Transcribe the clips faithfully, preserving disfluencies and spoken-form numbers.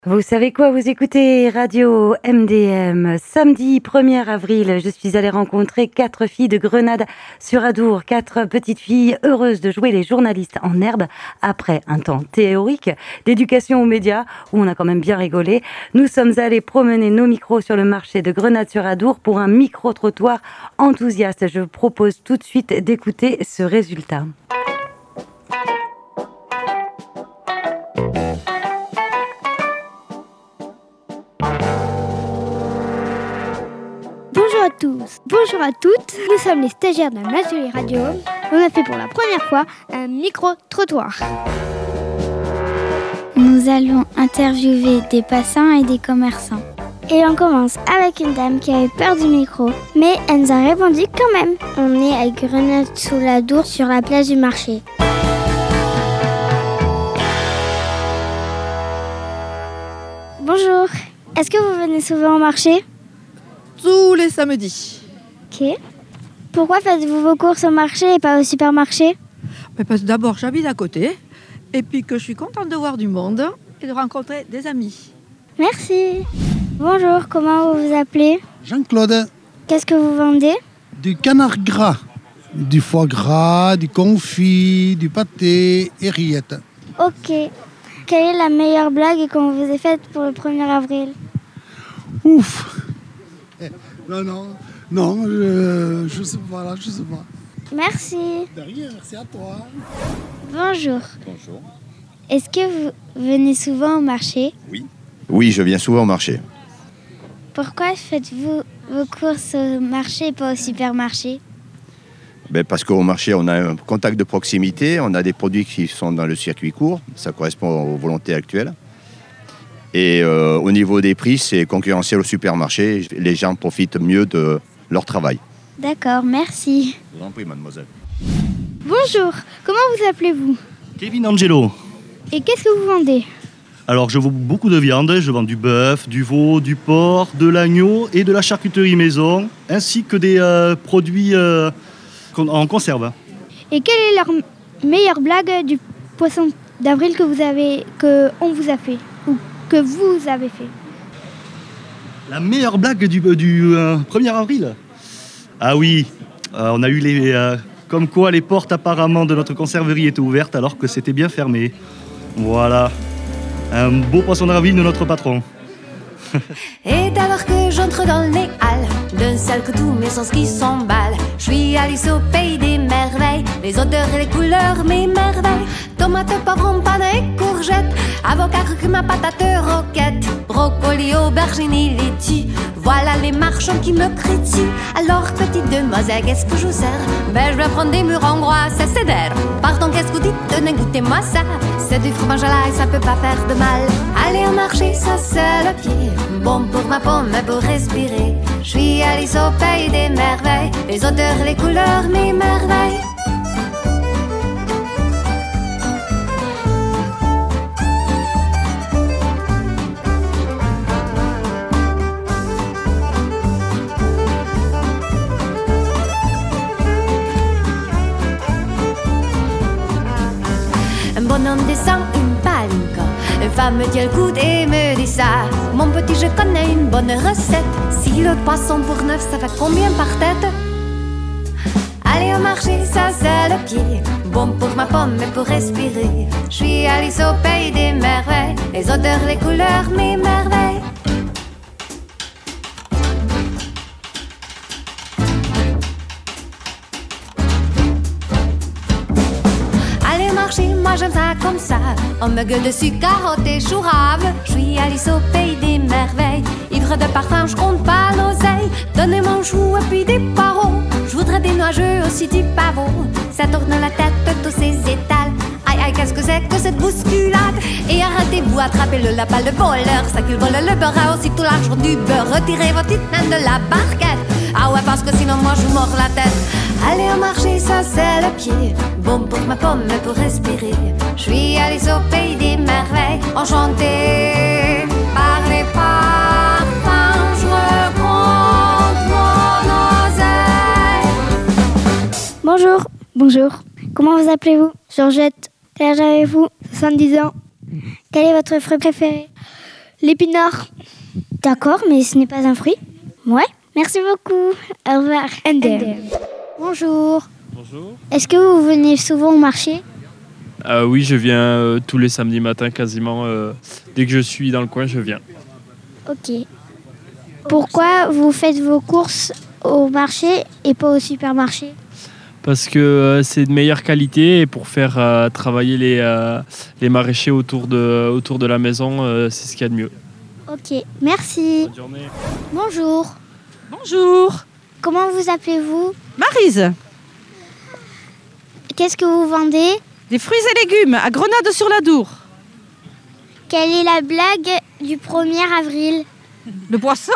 Vous savez quoi, vous écoutez Radio M D M. Samedi premier avril, je suis allée rencontrer quatre filles de Grenade sur Adour, quatre petites filles heureuses de jouer les journalistes en herbe après un temps théorique d'éducation aux médias où on a quand même bien rigolé. Nous sommes allés promener nos micros sur le marché de Grenade sur Adour pour un micro-trottoir enthousiaste. Je vous propose tout de suite d'écouter ce résultat. Bonjour à tous, bonjour à toutes, nous sommes les stagiaires d'un atelier radio. On a fait pour la première fois un micro-trottoir. Nous allons interviewer des passants et des commerçants. Et on commence avec une dame qui avait peur du micro, mais elle nous a répondu quand même. On est à Grenade-sous-Adour sur la place du marché. Bonjour, est-ce que vous venez souvent au marché ? Tous les samedis. Ok. Pourquoi faites-vous vos courses au marché et pas au supermarché ? Mais parce que d'abord j'habite à côté, et puis que je suis contente de voir du monde et de rencontrer des amis. Merci. Bonjour, comment vous vous appelez ? Jean-Claude. Qu'est-ce que vous vendez ? Du canard gras, du foie gras, du confit, du pâté et rillettes. Ok. Quelle est la meilleure blague qu'on vous ait faite pour le premier avril ? Ouf. Non, non, non, je, je sais pas, là, je sais pas. Merci. De rien, merci à toi. Bonjour. Bonjour. Est-ce que vous venez souvent au marché ? Oui. Oui, je viens souvent au marché. Pourquoi faites-vous vos courses au marché et pas au supermarché ? Ben parce qu'au marché, on a un contact de proximité, on a des produits qui sont dans le circuit court, ça correspond aux volontés actuelles. Et euh, au niveau des prix, c'est concurrentiel au supermarché. Les gens profitent mieux de leur travail. D'accord, merci. Je vous en prie, mademoiselle. Bonjour, comment vous appelez-vous ? Kevin Angelo. Et qu'est-ce que vous vendez ? Alors, je vends beaucoup de viande. Je vends du bœuf, du veau, du porc, de l'agneau et de la charcuterie maison, ainsi que des euh, produits euh, en conserve. Et quelle est leur meilleure blague du poisson d'avril que vous avez, que on vous a fait ? Ou que vous avez fait. La meilleure blague du, du euh, premier avril ? Ah oui, euh, on a eu les... Euh, comme quoi les portes apparemment de notre conserverie étaient ouvertes alors que c'était bien fermé. Voilà. Un beau poisson d'avril de notre patron. Et alors que j'entre dans les halles, d'un seul coup tous mes sens qui s'emballent. Je suis Alice au pays des merveilles, les odeurs et les couleurs m'émerveillent. Tomates, poivrons, pannes et courgettes, avocat, curcuma, patate, roquette, brocoli, aubergine et laitue. Voilà les marchands qui me crient dessus. Alors petite demoiselle, qu'est-ce que je vous sers ? Ben je vais prendre des mûres hongrois, c'est cédère. Pardon, qu'est-ce que vous dites ? Tenez, goûtez-moi ça. C'est du fromage à l'ail, ça peut pas faire de mal. Aller au marché, ça c'est le pied. Bon pour ma pomme, mais pour respirer. Je suis Alice au pays des merveilles, les odeurs, les couleurs m'émerveillent. Un bonhomme descend une palinka, une femme me dit elle goûte et me dit ça. Mon petit, je connais une bonne recette. Si le poisson pour neuf, ça fait combien par tête ? Aller au marché, ça c'est le pied. Bon pour ma pomme, mais pour respirer. Je suis Alice au pays des merveilles, les odeurs, les couleurs m'émerveillent. Moi j'aime ça comme ça, on me gueule dessus, carottes et choux raves. Je suis Alice au pays des merveilles, ivre de parfum, je compte pas l'oseille. Donnez-moi un chou et puis des poireaux, je voudrais des noix-jeux aussi du pavot. Ça tourne la tête, tous ces étals. Aïe aïe, qu'est-ce que c'est que cette bousculade? Et arrêtez-vous, attrapez-le la balle de voleur, ça qu'il vole le beurre a aussi tout l'argent du beurre. Retirez votre petite naine de la barquette. Ah ouais, parce que sinon moi je vous mords la tête. Aller au marché, ça c'est le pied. Bon pour ma pomme, mais pour respirer. Je suis Alice au pays des merveilles, enchantée par les parfums. Je rencontre mon oseille. Bonjour. Bonjour. Comment vous appelez-vous? Georgette. Quel âge avez-vous? soixante-dix ans. Quel est votre fruit préféré? L'épinard. D'accord, mais ce n'est pas un fruit? Ouais. Merci beaucoup. Au revoir. M D M. Bonjour. Bonjour. Est-ce que vous venez souvent au marché? Euh, oui, je viens euh, tous les samedis matins quasiment. Euh, dès que je suis dans le coin, je viens. Ok. Pourquoi vous faites vos courses au marché et pas au supermarché? Parce que euh, c'est de meilleure qualité et pour faire euh, travailler les, euh, les maraîchers autour de, autour de la maison, euh, c'est ce qu'il y a de mieux. Ok, merci. Bonne journée. Bonjour. Bonjour. Comment vous appelez-vous? Maryse, Qu'est-ce que vous vendez? des fruits et légumes à Grenade-sur-l'Adour. Quelle est la blague du premier avril? Le poisson.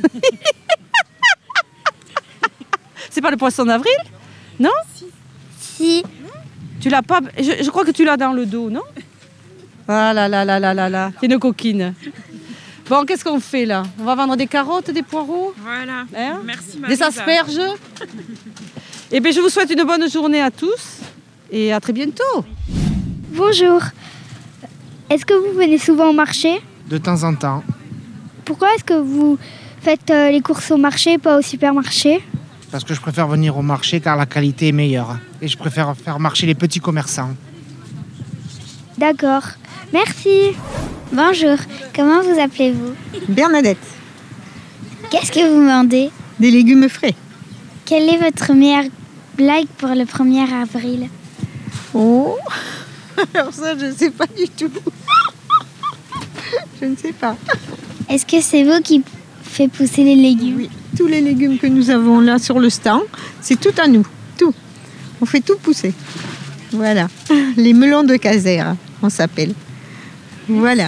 C'est pas le poisson d'avril? Non? Si. Tu l'as pas. Je, je crois que tu l'as dans le dos, non? Ah là là là là là là. T'es une coquine. Bon, qu'est-ce qu'on fait là? On va vendre des carottes, des poireaux? Voilà. Hein? Merci Marie. Des asperges? Eh bien, je vous souhaite une bonne journée à tous et à très bientôt. Bonjour. Est-ce que vous venez souvent au marché? De temps en temps. Pourquoi est-ce que vous faites euh, les courses au marché et pas au supermarché? Parce que je préfère venir au marché car la qualité est meilleure. Et je préfère faire marcher les petits commerçants. D'accord. Merci. Bonjour. Comment vous appelez-vous? Bernadette. Qu'est-ce que vous vendez? Des légumes frais. Quelle est votre meilleure blague pour le premier avril? Oh, alors ça, je ne sais pas du tout. Je ne sais pas. Est-ce que c'est vous qui faites pousser les légumes? Oui, tous les légumes que nous avons là sur le stand, c'est tout à nous, tout. On fait tout pousser. Voilà, les melons de Caser, on s'appelle. Voilà.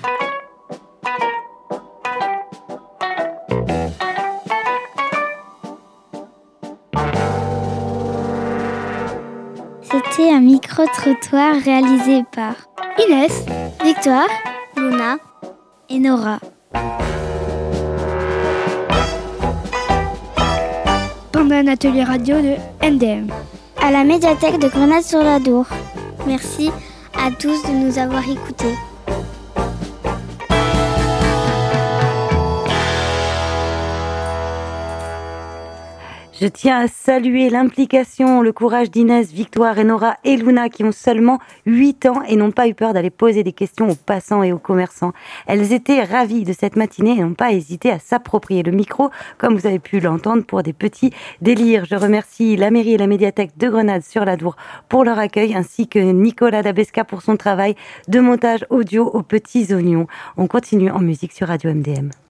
C'était un micro-trottoir réalisé par Inès, Victoire, Luna et Nora. Pendant un atelier radio de M D M. À la médiathèque de Grenade-sur-l'Adour. Merci à tous de nous avoir écoutés. Je tiens à saluer l'implication, le courage d'Inès, Victoire et Nora et Luna qui ont seulement huit ans et n'ont pas eu peur d'aller poser des questions aux passants et aux commerçants. Elles étaient ravies de cette matinée et n'ont pas hésité à s'approprier le micro, comme vous avez pu l'entendre, pour des petits délires. Je remercie la mairie et la médiathèque de Grenade-sur-l'Adour pour leur accueil, ainsi que Nicolas Dabesca pour son travail de montage audio aux petits oignons. On continue en musique sur Radio M D M.